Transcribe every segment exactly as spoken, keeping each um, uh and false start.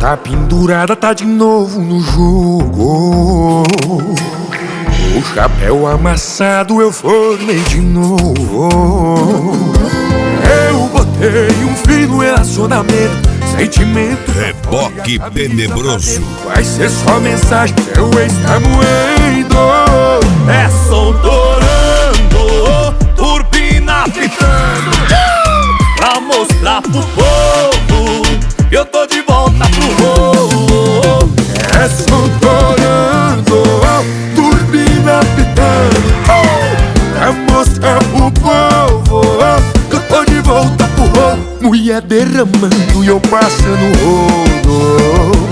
A pendurada tá de novo no jogo. O chapéu amassado eu formei de novo. Eu botei um fim no relacionamento. Sentimento Reboque tenebroso. vai ser só mensagem, seu ex tá moendo. É som torando, turbina pitando, pra mostrar pro povo que eu tô de volta pro rolo. É som torando, turbina pitando, pra mostrar pro povo que eu tô de volta pro rolo. Mulher derramando e eu passando rolo.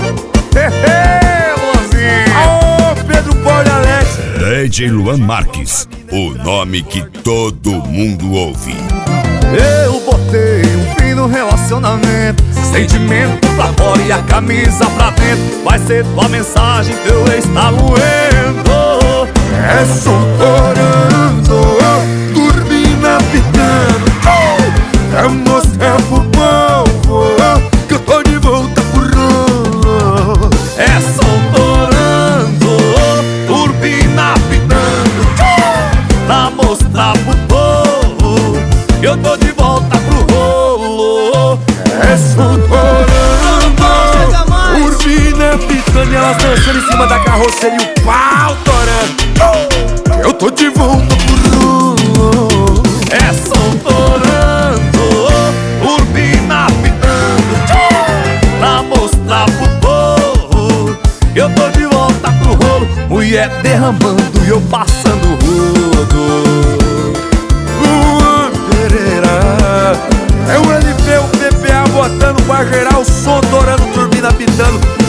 Aô, Pedro Paulo e Alex. D J Luan Marques, o nome que todo mundo ouve. Eu botei um fim no relacionamento, sentimento pra fora e a camisa pra dentro. Vai ser tua mensagem, teu ex tá moendo. É som torando, turbina pitando, pra mostrar pro povo que eu tô de volta pro rolo. É som torando, turbina pitando, pra mostrar pro povo que eu tô de volta pro rolo. É som torando, turbina pitando e elas dançando em cima da carroceria e o pau torando. Eu tô de volta pro rolo. É som torando, turbina pitando, pra mostrar pro povo que eu tô de volta pro rolo. Mulher derramando e eu passando rodo. Luan Pereira, é o L P, o P P A botando pra gerar o som torando, turbina pitando.